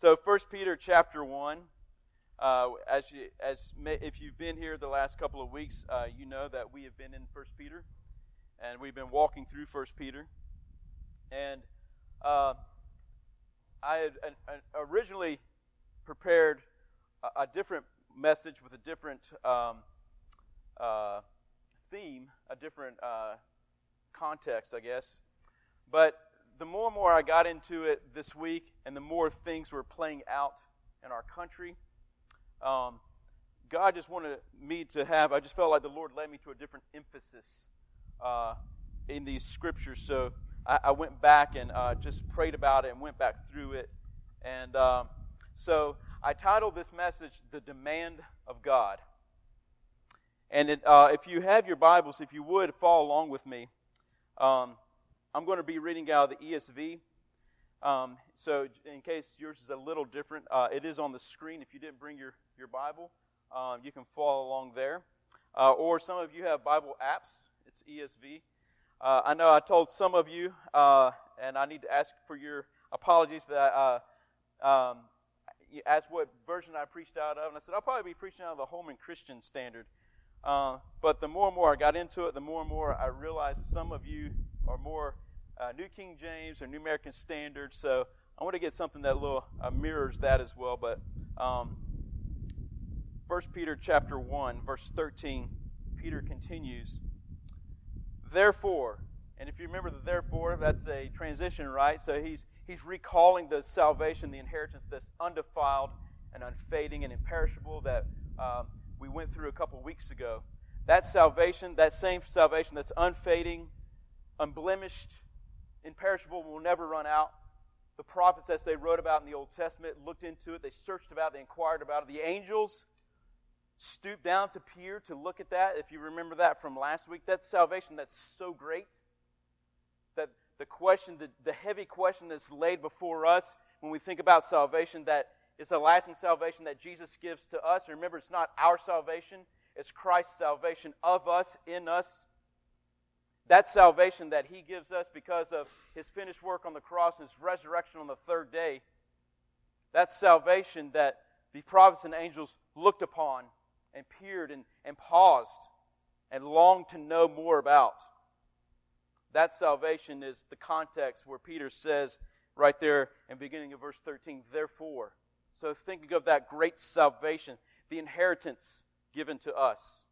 So 1 Peter chapter 1, if you've been here the last couple of weeks, you know that we have been in 1 Peter, and we've been walking through 1 Peter. And I had originally prepared a different message with a different theme, a different context, I guess. But the more and more I got into it this week, and the more things were playing out in our country, God just wanted me to have, I just felt like the Lord led me to a different emphasis in these scriptures. So I went back and just prayed about it and went back through it. And so I titled this message, The Demand of God. And if you have your Bibles, if you would, follow along with me. I'm going to be reading out of the ESV. So in case yours is a little different, it is on the screen. If you didn't bring your Bible, you can follow along there. Or some of you have Bible apps. It's ESV. I know I told some of you, and I need to ask for your apologies that you asked what version I preached out of. And I said, I'll probably be preaching out of the Holman Christian Standard. But the more and more I got into it, the more and more I realized some of you are more New King James or New American Standard. So I want to get something that little mirrors that as well. But 1 Peter chapter 1, verse 13, Peter continues, Therefore, and if you remember the therefore, that's a transition, right? So he's recalling the salvation, the inheritance that's undefiled and unfading and imperishable that we went through a couple weeks ago. That salvation, that same salvation that's unfading, unblemished, imperishable, will never run out. The prophets, as they wrote about in the Old Testament, looked into it, they searched about it, they inquired about it. The angels stooped down to peer, to look at that. If you remember that from last week, that's salvation that's so great that the question, the heavy question that's laid before us when we think about salvation, that it's a lasting salvation that Jesus gives to us. Remember, it's not our salvation, it's Christ's salvation of us, in us. That salvation that He gives us because of His finished work on the cross and His resurrection on the third day. That salvation that the prophets and angels looked upon and peered and paused and longed to know more about. That salvation is the context where Peter says right there in the beginning of verse 13, Therefore. So thinking of that great salvation, the inheritance given to us.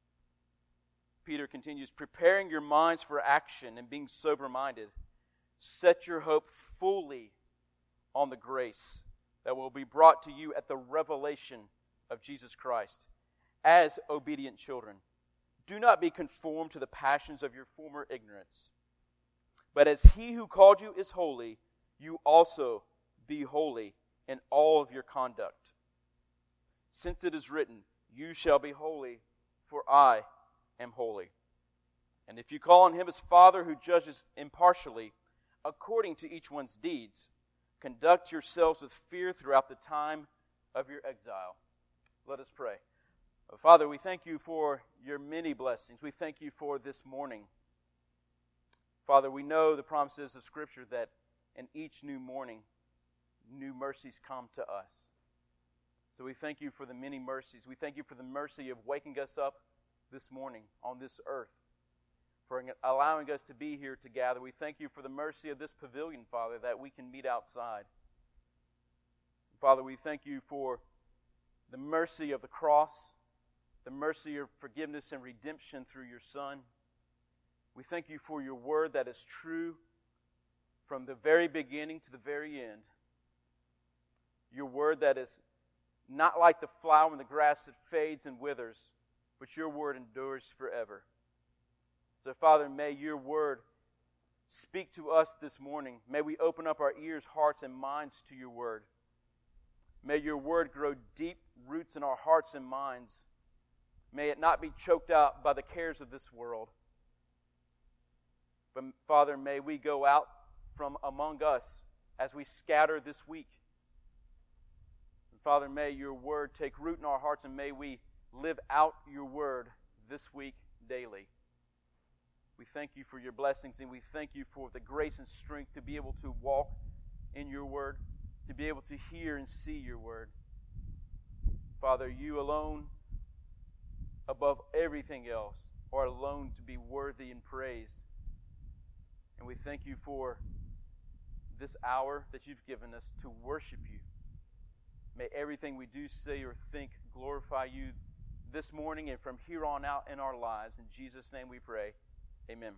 Peter continues, Preparing your minds for action and being sober-minded, set your hope fully on the grace that will be brought to you at the revelation of Jesus Christ. As obedient children, do not be conformed to the passions of your former ignorance. But as He who called you is holy, you also be holy in all of your conduct. Since it is written, You shall be holy, for I am holy. And if you call on Him as Father who judges impartially, according to each one's deeds, conduct yourselves with fear throughout the time of your exile. Let us pray. Father, we thank You for Your many blessings. We thank You for this morning. Father, we know the promises of Scripture that in each new morning, new mercies come to us. So we thank You for the many mercies. We thank You for the mercy of waking us up this morning on this earth, for allowing us to be here to gather. We thank You for the mercy of this pavilion, Father, that we can meet outside. Father, we thank You for the mercy of the cross, the mercy of forgiveness and redemption through Your Son. We thank You for Your word that is true from the very beginning to the very end. Your word that is not like the flower and the grass that fades and withers, but Your word endures forever. So, Father, may Your word speak to us this morning. May we open up our ears, hearts, and minds to Your word. May Your word grow deep roots in our hearts and minds. May it not be choked out by the cares of this world. But, Father, may we go out from among us as we scatter this week. And, Father, may Your word take root in our hearts, and may we live out Your word this week daily. We thank You for Your blessings, and we thank You for the grace and strength to be able to walk in Your word. to be able to hear and see your word. Father, you alone, above everything else, are alone to be worthy and praised. And we thank you for this hour that you've given us to worship you. May everything we do, say, or think glorify you this morning and from here on out in our lives. In Jesus' name we pray. Amen.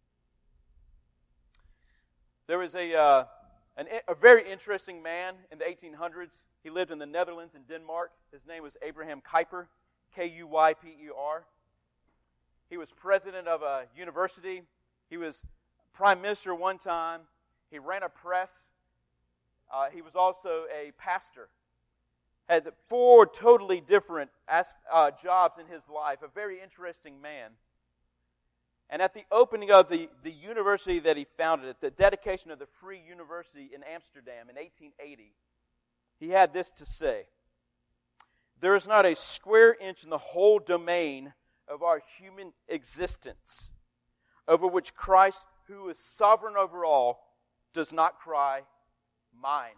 There was a very interesting man in the 1800s. He lived in the Netherlands and Denmark. His name was Abraham Kuyper, Kuyper. He was president of a university. He was prime minister one time. He ran a press. He was also a pastor. Had 4 totally different jobs in his life. A very interesting man. And at the opening of the university that he founded, at the dedication of the Free University in Amsterdam in 1880, he had this to say: "There is not a square inch in the whole domain of our human existence over which Christ, who is sovereign over all, does not cry, 'Mine.'"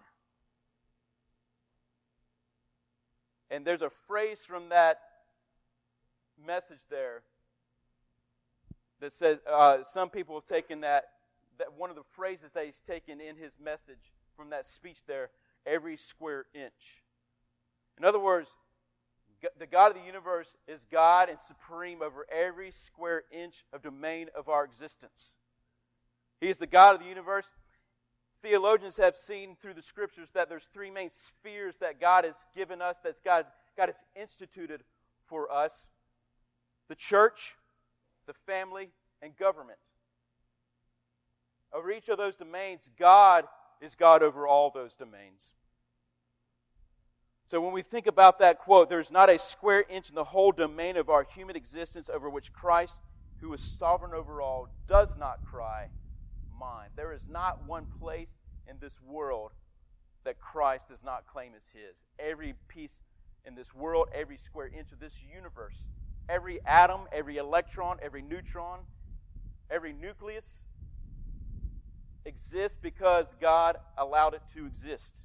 And there's a phrase from that message there that says, some people have taken that one of the phrases that he's taken in his message from that speech there, every square inch. In other words, the God of the universe is God and supreme over every square inch of domain of our existence. He is the God of the universe. Theologians have seen through the Scriptures that there's 3 main spheres that God has given us, that God has instituted for us: the church, the family, and government. Over each of those domains, God is God over all those domains. So when we think about that quote, "There's not a square inch in the whole domain of our human existence over which Christ, who is sovereign over all, does not cry, 'Mine.'" There is not one place in this world that Christ does not claim as His. Every piece in this world, every square inch of this universe, every atom, every electron, every neutron, every nucleus exists because God allowed it to exist.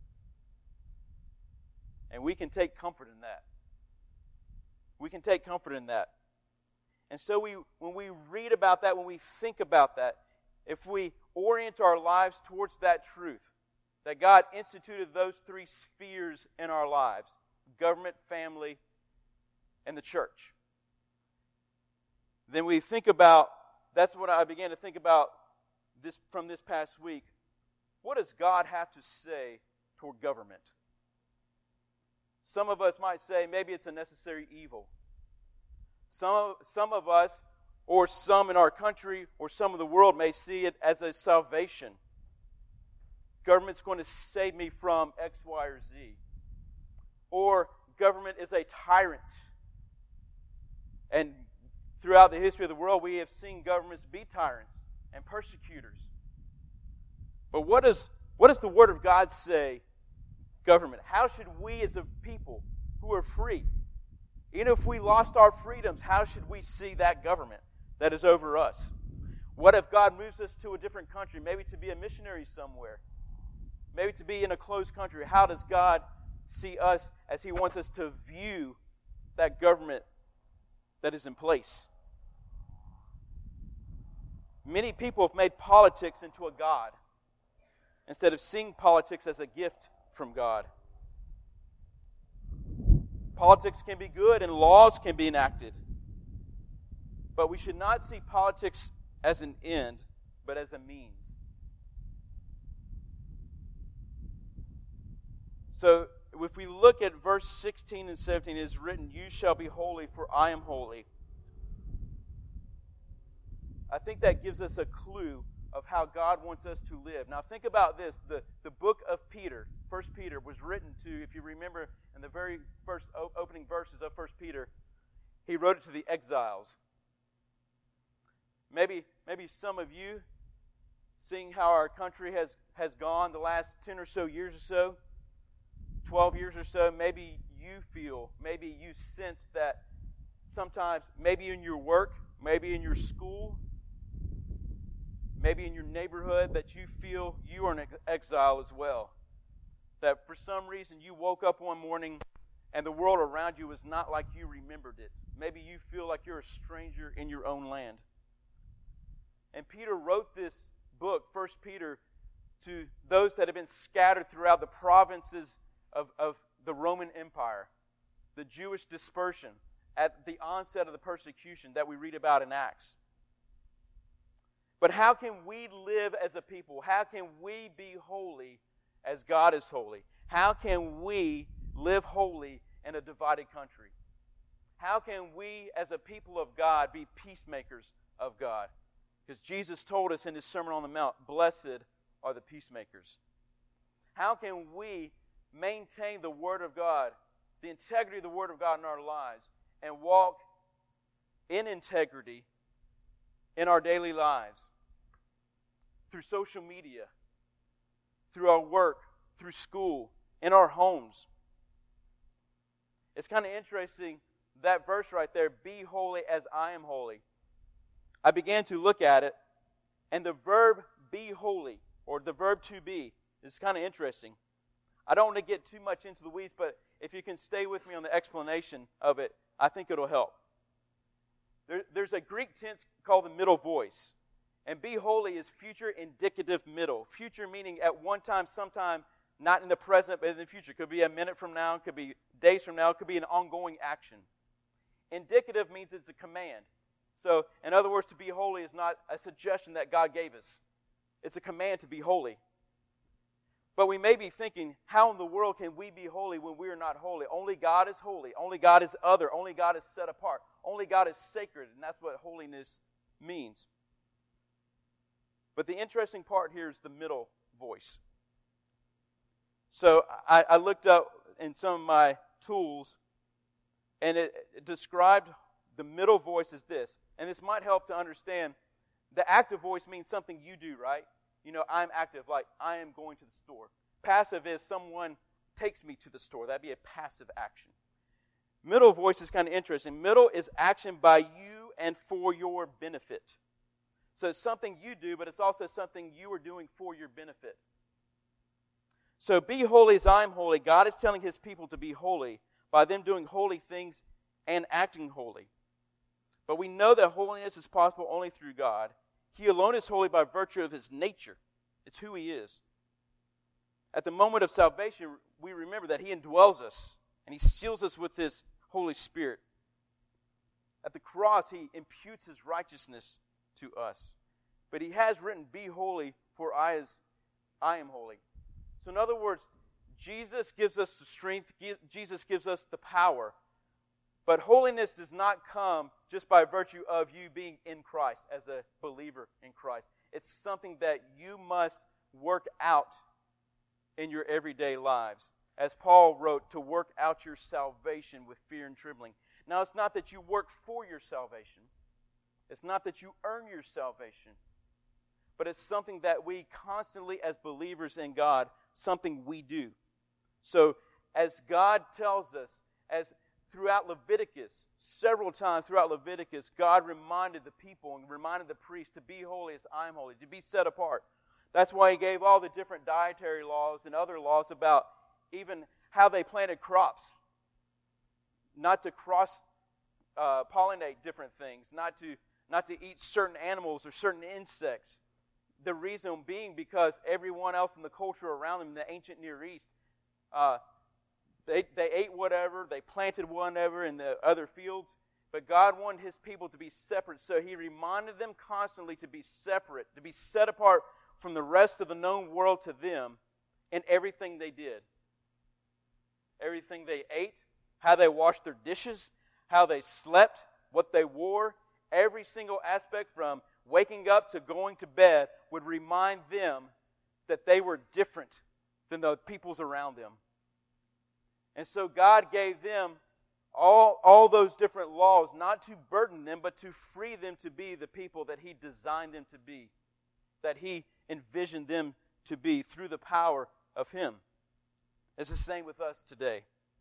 And we can take comfort in that. We can take comfort in that. And so when we read about that, when we think about that, if we orient our lives towards that truth, that God instituted those 3 spheres in our lives: government, family, and the church, then we think about, that's what I began to think about this from this past week. What does God have to say toward government? Some of us might say maybe it's a necessary evil. Some of us, or some in our country, or some of the world may see it as a salvation. Government's going to save me from X, Y, or Z. Or government is a tyrant. And throughout the history of the world, we have seen governments be tyrants and persecutors. But what does the Word of God say, government? How should we as a people who are free, even if we lost our freedoms, how should we see that government that is over us? What if God moves us to a different country, maybe to be a missionary somewhere, maybe to be in a closed country? How does God see us as He wants us to view that government that is in place? Many people have made politics into a god instead of seeing politics as a gift from God. Politics can be good and laws can be enacted, but we should not see politics as an end, but as a means. So if we look at verse 16 and 17, it is written, "You shall be holy, for I am holy." I think that gives us a clue of how God wants us to live. Now think about this. The book of Peter, 1 Peter, was written to, if you remember in the very first opening verses of 1 Peter, he wrote it to the exiles. Maybe some of you, seeing how our country has gone the last 10 or so years or so, 12 years or so, maybe you sense that sometimes, maybe in your work, maybe in your school, maybe in your neighborhood, that you feel you are an exile as well. That for some reason you woke up one morning and the world around you was not like you remembered it. Maybe you feel like you're a stranger in your own land. And Peter wrote this book, 1 Peter, to those that have been scattered throughout the provinces of the Roman Empire, the Jewish dispersion at the onset of the persecution that we read about in Acts. But how can we live as a people? How can we be holy as God is holy? How can we live holy in a divided country? How can we as a people of God be peacemakers of God? Because Jesus told us in His Sermon on the Mount, blessed are the peacemakers. How can we maintain the Word of God, the integrity of the Word of God in our lives, and walk in integrity in our daily lives? Through social media, through our work, through school, in our homes. It's kind of interesting, that verse right there, be holy as I am holy. I began to look at it, and the verb be holy, or the verb to be, is kind of interesting. I don't want to get too much into the weeds, but if you can stay with me on the explanation of it, I think it'll help. There's a Greek tense called the middle voice. And be holy is future indicative middle. Future meaning at one time, sometime, not in the present, but in the future. It could be a minute from now, it could be days from now, it could be an ongoing action. Indicative means it's a command. So, in other words, to be holy is not a suggestion that God gave us. It's a command to be holy. But we may be thinking, how in the world can we be holy when we are not holy? Only God is holy. Only God is other. Only God is set apart. Only God is sacred. And that's what holiness means. But the interesting part here is the middle voice. So I looked up in some of my tools, and it described the middle voice as this. And this might help to understand. The active voice means something you do, right? You know, I'm active, like I am going to the store. Passive is someone takes me to the store. That'd be a passive action. Middle voice is kind of interesting. Middle is action by you and for your benefit. So it's something you do, but it's also something you are doing for your benefit. So be holy as I am holy. God is telling His people to be holy by them doing holy things and acting holy. But we know that holiness is possible only through God. He alone is holy by virtue of His nature. It's who He is. At the moment of salvation, we remember that He indwells us and He seals us with His Holy Spirit. At the cross, He imputes His righteousness to us. But He has written, be holy, for I am holy. So in other words, Jesus gives us the strength, Jesus gives us the power. But holiness does not come just by virtue of you being in Christ as a believer in Christ. It's something that you must work out in your everyday lives. As Paul wrote, to work out your salvation with fear and trembling. Now, it's not that you work for your salvation. It's not that you earn your salvation. But it's something that we constantly, as believers in God, something we do. So, as God tells us, as throughout Leviticus, several times throughout Leviticus, God reminded the people and reminded the priests to be holy as I am holy, to be set apart. That's why He gave all the different dietary laws and other laws about even how they planted crops. Not to cross-pollinate different things, not to eat certain animals or certain insects. The reason being because everyone else in the culture around them in the ancient Near East, they ate whatever, they planted whatever in the other fields, but God wanted His people to be separate, so He reminded them constantly to be separate, to be set apart from the rest of the known world to them in everything they did. Everything they ate, how they washed their dishes, how they slept, what they wore, every single aspect from waking up to going to bed would remind them that they were different than the peoples around them. And so God gave them all those different laws, not to burden them, but to free them to be the people that He designed them to be, that He envisioned them to be through the power of Him. It's the same with us today.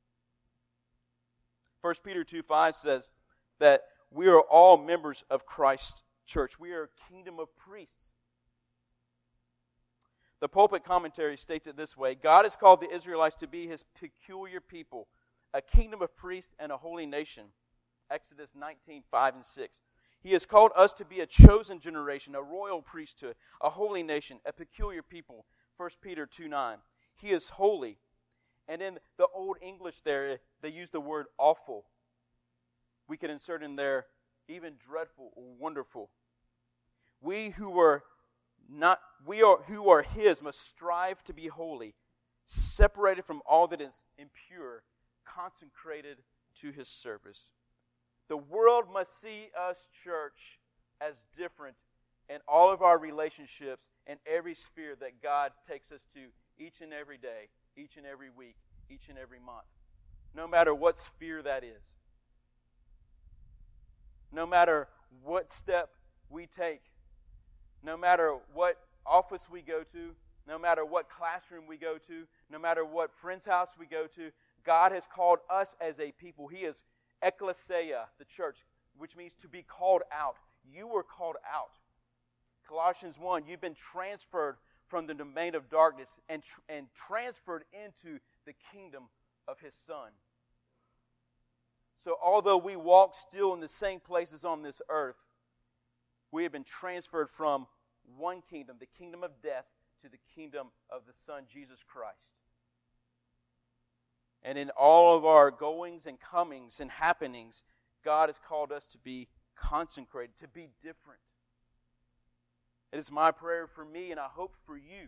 1 Peter 2:5 says that we are all members of Christ's church. We are a kingdom of priests. The Pulpit Commentary states it this way: God has called the Israelites to be His peculiar people, a kingdom of priests and a holy nation. Exodus 19:5-6. He has called us to be a chosen generation, a royal priesthood, a holy nation, a peculiar people. 1 Peter 2:9. He is holy. And in the Old English there, they use the word awful. We could insert in there even dreadful or wonderful. We who are His must strive to be holy, separated from all that is impure, consecrated to His service. The world must see us, church, as different in all of our relationships and every sphere that God takes us to each and every day, each and every week, each and every month. No matter what sphere that is. No matter what step we take. No matter what office we go to. No matter what classroom we go to. No matter what friend's house we go to. God has called us as a people. He is ecclesia, the church, which means to be called out. You were called out. Colossians 1, you've been transferred from the domain of darkness and transferred into the kingdom of His Son. So although we walk still in the same places on this earth, we have been transferred from one kingdom, the kingdom of death, to the kingdom of the Son, Jesus Christ. And in all of our goings and comings and happenings, God has called us to be consecrated, to be different. It is my prayer for me, and I hope for you,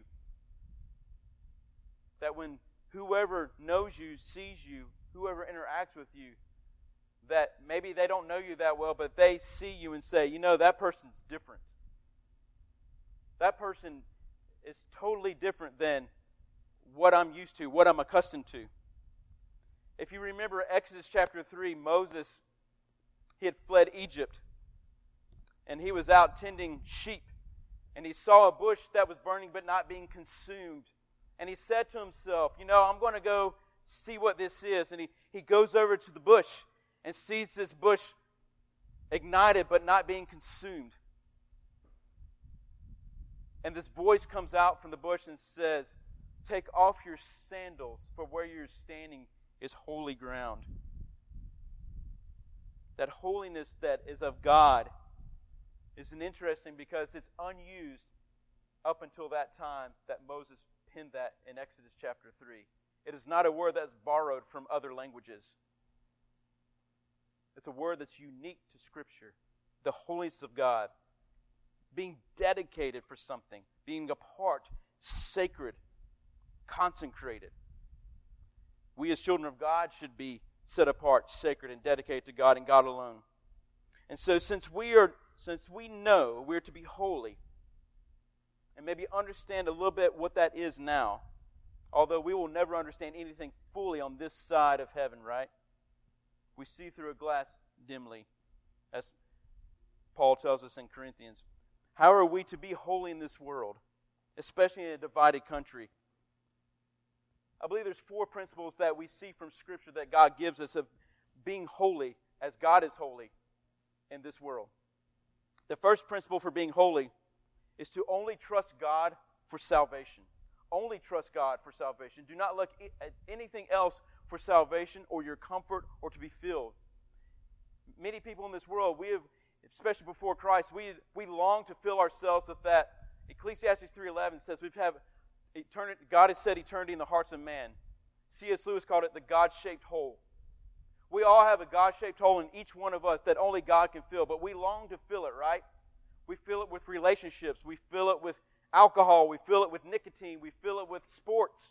that when whoever knows you, sees you, whoever interacts with you, that maybe they don't know you that well, but they see you and say, that person's different. That person is totally different than what I'm used to, what I'm accustomed to. If you remember Exodus chapter 3, Moses, he had fled Egypt, and he was out tending sheep, and he saw a bush that was burning but not being consumed. And he said to himself, I'm going to go see what this is. And he goes over to the bush and sees this bush ignited but not being consumed. And this voice comes out from the bush and says, "Take off your sandals, for where you're standing is holy ground." That holiness that is of God is interesting because it's unused up until that time that Moses penned that in Exodus chapter 3. It is not a word that's borrowed from other languages. It's a word that's unique to Scripture. The holiness of God. Being dedicated for something. Being apart, sacred, consecrated. We as children of God should be set apart, sacred, and dedicated to God and God alone. And so since we know we're to be holy, and maybe understand a little bit what that is now, although we will never understand anything fully on this side of heaven, right? We see through a glass dimly, as Paul tells us in Corinthians. How are we to be holy in this world, especially in a divided country? I believe there's 4 principles that we see from Scripture that God gives us of being holy as God is holy in this world. The first principle for being holy is to only trust God for salvation. Only trust God for salvation. Do not look at anything else for salvation or your comfort or to be filled. Many people in this world, especially before Christ, we long to fill ourselves with that. Ecclesiastes 3:11 says God has set eternity in the hearts of man. C.S. Lewis called it the God-shaped hole. We all have a God-shaped hole in each one of us that only God can fill, but we long to fill it, right? We fill it with relationships. We fill it with alcohol. We fill it with nicotine. We fill it with sports.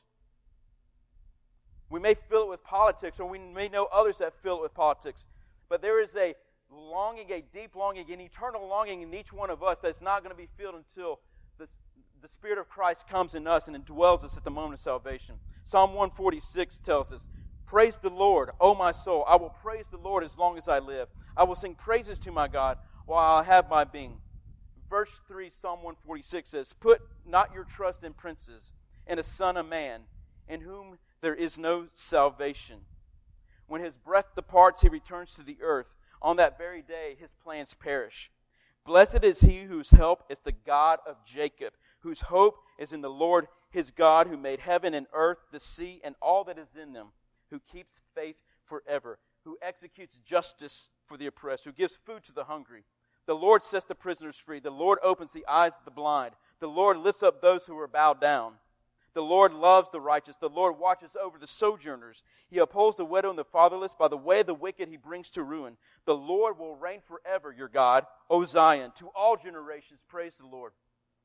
We may fill it with politics, or we may know others that fill it with politics. But there is a longing, a deep longing, an eternal longing in each one of us that's not going to be filled until the Spirit of Christ comes in us and indwells us at the moment of salvation. Psalm 146 tells us, "Praise the Lord, O my soul. I will praise the Lord as long as I live. I will sing praises to my God while I have my being." Verse 3, Psalm 146 says, "Put not your trust in princes, in a son of man, in whom there is no salvation. When his breath departs, he returns to the earth. On that very day, his plans perish. Blessed is he whose help is the God of Jacob, whose hope is in the Lord his God, who made heaven and earth, the sea, and all that is in them, who keeps faith forever, who executes justice for the oppressed, who gives food to the hungry. The Lord sets the prisoners free. The Lord opens the eyes of the blind. The Lord lifts up those who are bowed down. The Lord loves the righteous. The Lord watches over the sojourners. He upholds the widow and the fatherless. By the way of the wicked he brings to ruin. The Lord will reign forever, your God, O Zion. To all generations, praise the Lord.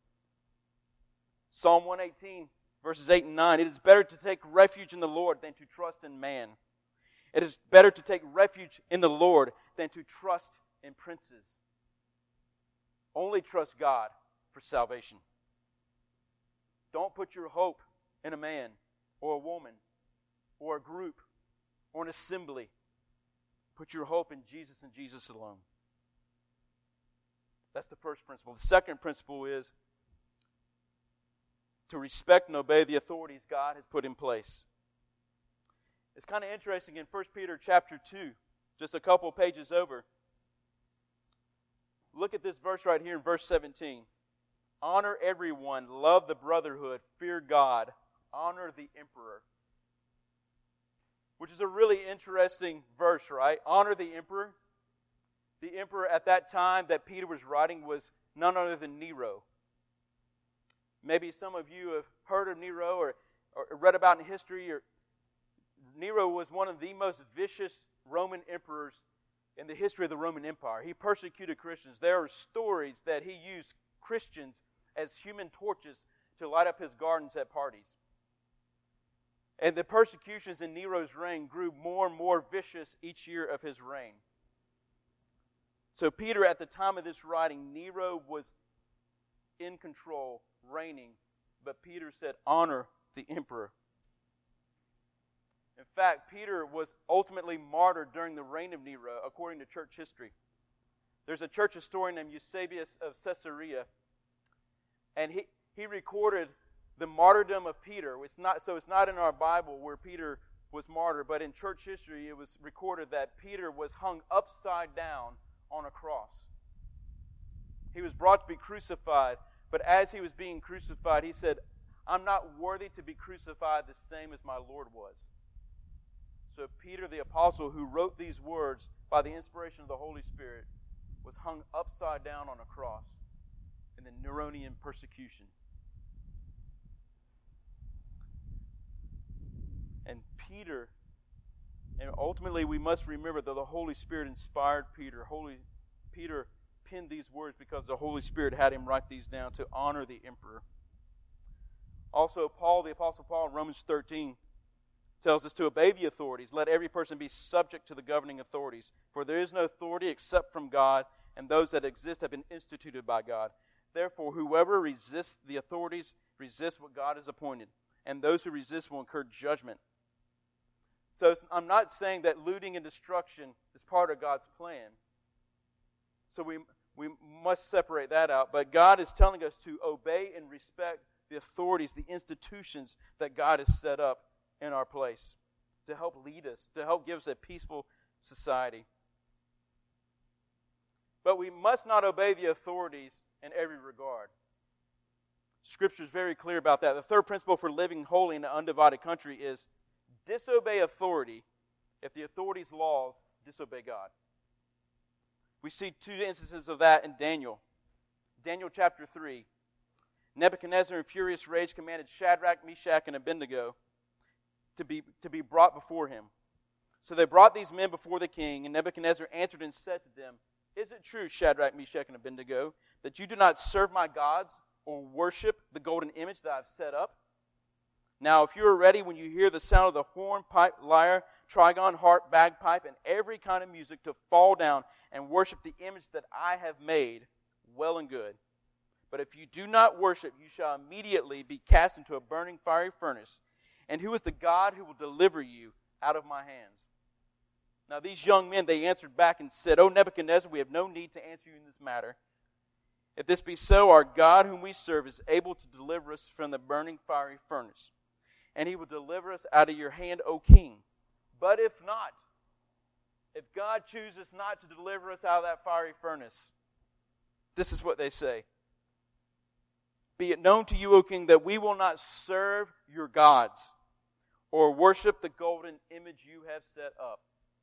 Psalm 118, verses 8 and 9. It is better to take refuge in the Lord than to trust in man. It is better to take refuge in the Lord than to trust in princes. Only trust God for salvation. Don't put your hope in a man or a woman or a group or an assembly. Put your hope in Jesus and Jesus alone. That's the first principle. The second principle is to respect and obey the authorities God has put in place. It's kind of interesting in 1 Peter chapter 2, just a couple pages over. Look at this verse right here in verse 17. Honor everyone, love the brotherhood, fear God, honor the emperor. Which is a really interesting verse, right? Honor the emperor. The emperor at that time that Peter was writing was none other than Nero. Maybe some of you have heard of Nero or read about in history. Nero was one of the most vicious Roman emperors in the history of the Roman Empire. He persecuted Christians. There are stories that he used Christians as human torches to light up his gardens at parties. And the persecutions in Nero's reign grew more and more vicious each year of his reign. So Peter, at the time of this writing, Nero was in control, reigning, but Peter said, honor the emperor. In fact, Peter was ultimately martyred during the reign of Nero, according to church history. There's a church historian named Eusebius of Caesarea, and he recorded the martyrdom of Peter. It's not in our Bible where Peter was martyred, but in church history it was recorded that Peter was hung upside down on a cross. He was brought to be crucified, but as he was being crucified, he said, I'm not worthy to be crucified the same as my Lord was. So Peter the apostle, who wrote these words by the inspiration of the Holy Spirit, was hung upside down on a cross in the Neronian persecution. And Peter, and ultimately we must remember that the Holy Spirit inspired Peter. Peter penned these words because the Holy Spirit had him write these down to honor the emperor. Also, Paul, the Apostle Paul, in Romans 13, tells us to obey the authorities. Let every person be subject to the governing authorities. For there is no authority except from God, and those that exist have been instituted by God. Therefore, whoever resists the authorities resists what God has appointed, and those who resist will incur judgment. So I'm not saying that looting and destruction is part of God's plan. So we must separate that out. But God is telling us to obey and respect the authorities, the institutions that God has set up in our place to help lead us, to help give us a peaceful society. But we must not obey the authorities in every regard. Scripture is very clear about that. The third principle for living holy in an undivided country is disobey authority if the authority's laws disobey God. We see two instances of that in Daniel. Daniel chapter 3. Nebuchadnezzar in furious rage commanded Shadrach, Meshach, and Abednego to be brought before him. So they brought these men before the king, and Nebuchadnezzar answered and said to them, Is it true, Shadrach, Meshach, and Abednego, that you do not serve my gods or worship the golden image that I have set up? Now, if you are ready when you hear the sound of the horn, pipe, lyre, trigon, harp, bagpipe, and every kind of music to fall down and worship the image that I have made, well and good. But if you do not worship, you shall immediately be cast into a burning fiery furnace. And who is the God who will deliver you out of my hands? Now these young men, they answered back and said, O Nebuchadnezzar, we have no need to answer you in this matter. If this be so, our God whom we serve is able to deliver us from the burning fiery furnace. And he will deliver us out of your hand, O king. But if not, if God chooses not to deliver us out of that fiery furnace, this is what they say. Be it known to you, O king, that we will not serve your gods or worship the golden image you have set up.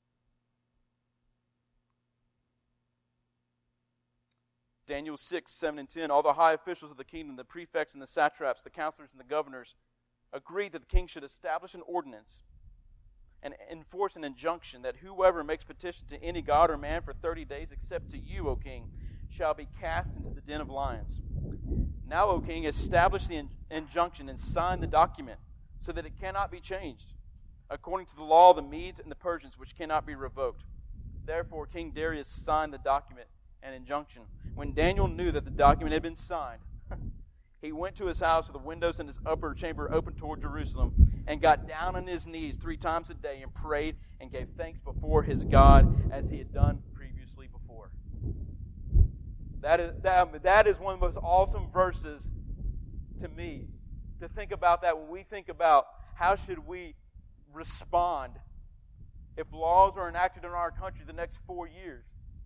Daniel 6, 7 and 10, all the high officials of the kingdom, the prefects and the satraps, the counselors and the governors, agreed that the king should establish an ordinance and enforce an injunction that whoever makes petition to any god or man for 30 days, except to you, O king, shall be cast into the den of lions. Now, O king, establish the injunction and sign the document so that it cannot be changed, according to the law of the Medes and the Persians, which cannot be revoked. Therefore, King Darius signed the document and injunction. When Daniel knew that the document had been signed, he went to his house with the windows in his upper chamber open toward Jerusalem and got down on his knees 3 times a day and prayed and gave thanks before his God as he had done previously before. That is one of the most awesome verses to me, to think about that when we think about how should we respond if laws are enacted in our country the next 4 years.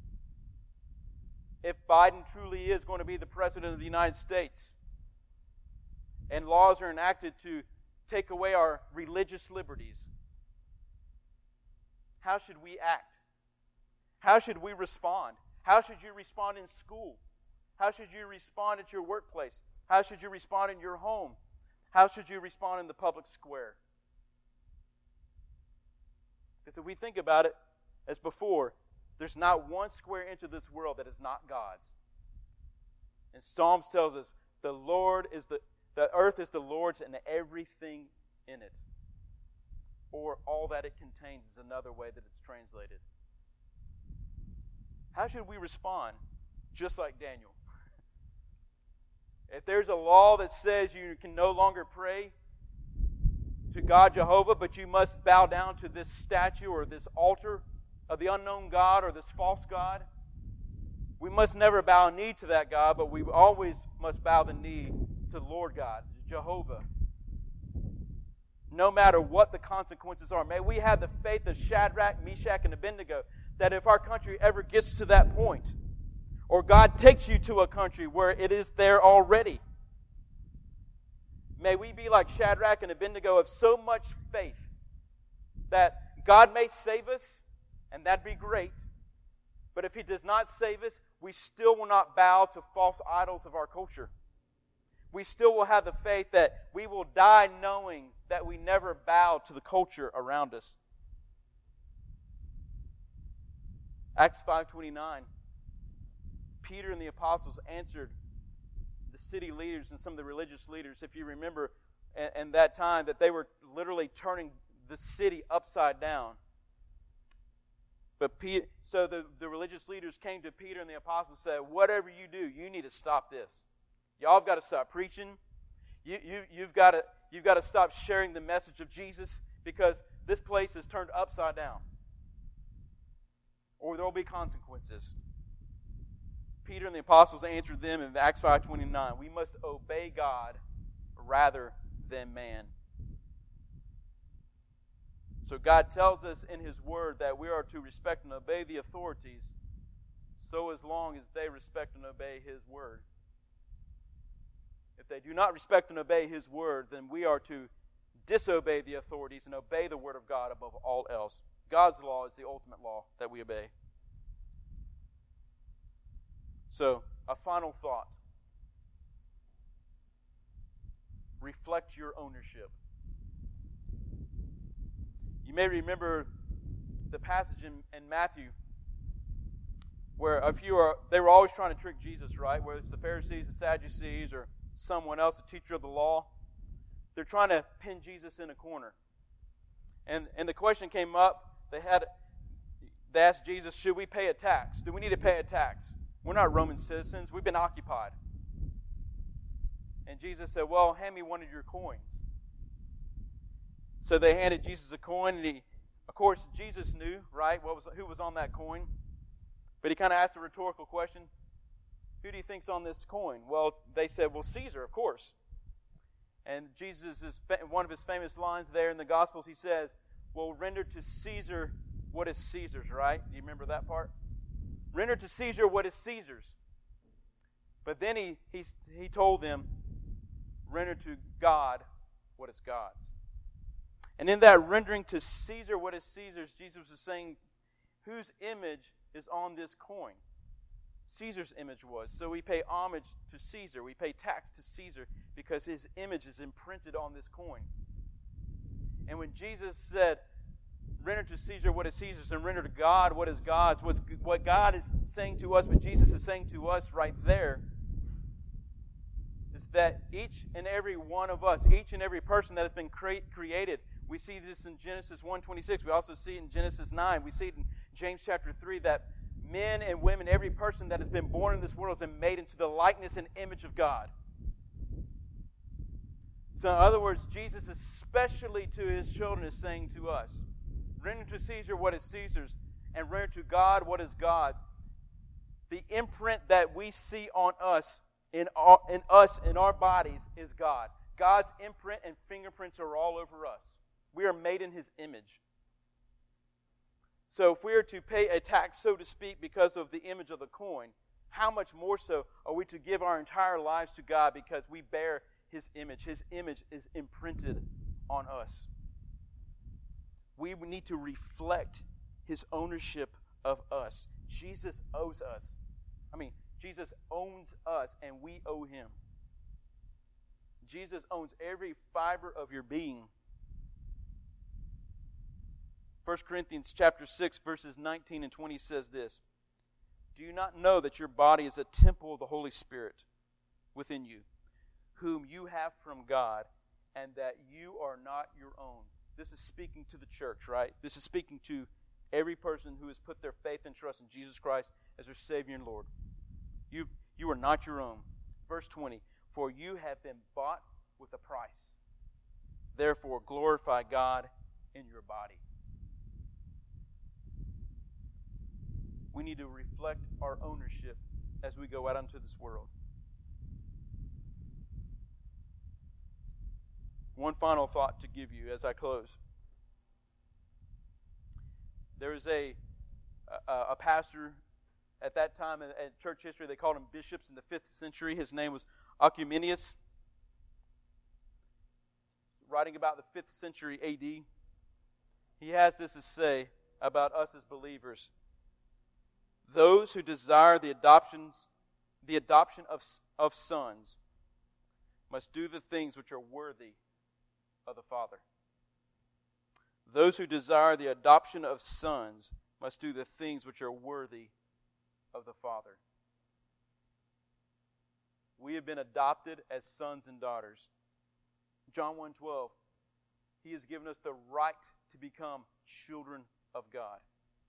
If Biden truly is going to be the President of the United States and laws are enacted to take away our religious liberties, how should we act? How should we respond? How should you respond in school? How should you respond at your workplace? How should you respond in your home? How should you respond in the public square? Because if we think about it, as before, there's not one square inch of this world that is not God's. And Psalms tells us the earth is the Lord's and everything in it. Or all that it contains is another way that it's translated. How should we respond? Just like Daniel. If there's a law that says you can no longer pray to God Jehovah, but you must bow down to this statue or this altar of the unknown God or this false God, we must never bow a knee to that God, but we always must bow the knee to the Lord God, Jehovah. No matter what the consequences are. May we have the faith of Shadrach, Meshach, and Abednego that if our country ever gets to that point, or God takes you to a country where it is there already, may we be like Shadrach and Abednego of so much faith that God may save us, and that'd be great, but if He does not save us, we still will not bow to false idols of our culture. We still will have the faith that we will die knowing that we never bow to the culture around us. Acts 5:29. Peter and the apostles answered the city leaders and some of the religious leaders, if you remember, in that time, that they were literally turning the city upside down. But so the religious leaders came to Peter and the apostles and said, whatever you do, you need to stop this. Y'all have got to stop preaching. You've got to stop sharing the message of Jesus, because this place is turned upside down, or there will be consequences. Peter and the apostles answered them in Acts 5:29. We must obey God rather than man. So God tells us in His Word that we are to respect and obey the authorities, so as long as they respect and obey His Word. If they do not respect and obey His Word, then we are to disobey the authorities and obey the Word of God above all else. God's law is the ultimate law that we obey. So, a final thought. Reflect your ownership. You may remember the passage in Matthew where they were always trying to trick Jesus, right? Whether it's the Pharisees, the Sadducees, or someone else, a teacher of the law. They're trying to pin Jesus in a corner. And the question came up, they asked Jesus, should we pay a tax? Do we need to pay a tax? We're not Roman citizens. We've been occupied. And Jesus said, well, hand me one of your coins. So they handed Jesus a coin, and of course, Jesus knew, right, who was on that coin. But he kind of asked a rhetorical question. Who do you think's on this coin? Well, they said, well, Caesar, of course. And Jesus, one of his famous lines there in the Gospels, he says, well, render to Caesar what is Caesar's, right? Do you remember that part? Render to Caesar what is Caesar's. But then he told them, render to God what is God's. And in that rendering to Caesar what is Caesar's, Jesus is saying, whose image is on this coin? Caesar's image was. So we pay homage to Caesar. We pay tax to Caesar because his image is imprinted on this coin. And when Jesus said, render to Caesar what is Caesar's and render to God what is God's, what God is saying to us, what Jesus is saying to us right there, is that each and every one of us, each and every person that has been created, we see this in Genesis 1:26. We also see it in Genesis 9. We see it in James chapter 3 that men and women, every person that has been born in this world has been made into the likeness and image of God. So in other words, Jesus especially to his children is saying to us, render to Caesar what is Caesar's and render to God what is God's. The imprint that we see on us, in our bodies, is God. God's imprint and fingerprints are all over us. We are made in his image. So if we are to pay a tax, so to speak, because of the image of the coin, how much more so are we to give our entire lives to God because we bear his image? His image is imprinted on us. We need to reflect his ownership of us. Jesus owes us. Jesus owns us and we owe him. Jesus owns every fiber of your being. 1 Corinthians chapter 6, verses 19 and 20 says this, do you not know that your body is a temple of the Holy Spirit within you, whom you have from God, and that you are not your own? This is speaking to the church, right? This is speaking to every person who has put their faith and trust in Jesus Christ as their Savior and Lord. You are not your own. Verse 20, for you have been bought with a price. Therefore, glorify God in your body. We need to reflect our ownership as we go out into this world. One final thought to give you as I close. There is a pastor at that time in church history. They called him bishops in the 5th century. His name was Oecumenius. Writing about the 5th century A.D., he has this to say about us as believers. Those who desire the adoption of sons must do the things which are worthy of the Father. Those who desire the adoption of sons must do the things which are worthy of the Father. We have been adopted as sons and daughters. John 1:12, he has given us the right to become children of God.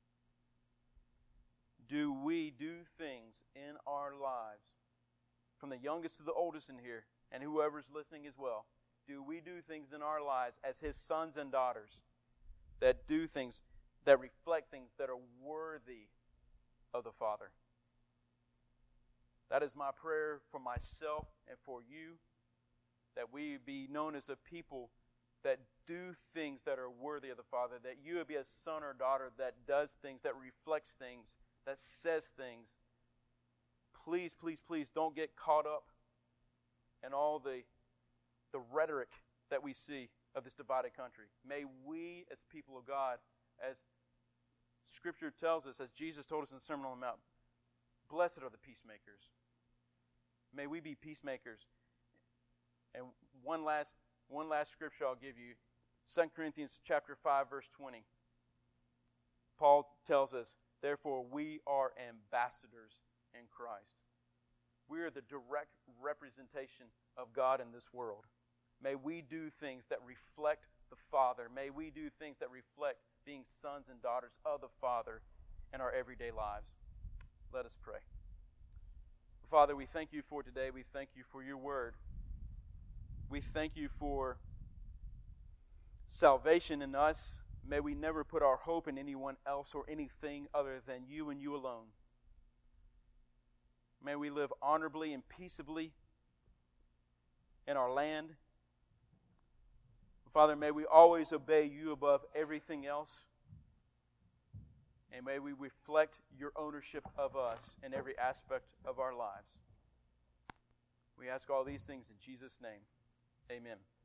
Do we do things in our lives, from the youngest to the oldest in here, and whoever's listening as well, do we do things in our lives as his sons and daughters that do things, that reflect things that are worthy of the Father? That is my prayer for myself and for you, that we be known as a people that do things that are worthy of the Father, that you would be a son or daughter that does things, that reflects things, that says things. Please, please, please don't get caught up in all the rhetoric that we see of this divided country. May we, as people of God, as Scripture tells us, as Jesus told us in the Sermon on the Mount, blessed are the peacemakers. May we be peacemakers. And one last scripture I'll give you, 2 Corinthians chapter 5, verse 20. Paul tells us, therefore we are ambassadors in Christ. We are the direct representation of God in this world. May we do things that reflect the Father. May we do things that reflect being sons and daughters of the Father in our everyday lives. Let us pray. Father, we thank you for today. We thank you for your word. We thank you for salvation in us. May we never put our hope in anyone else or anything other than you and you alone. May we live honorably and peaceably in our land. Father, may we always obey you above everything else. And may we reflect your ownership of us in every aspect of our lives. We ask all these things in Jesus' name. Amen.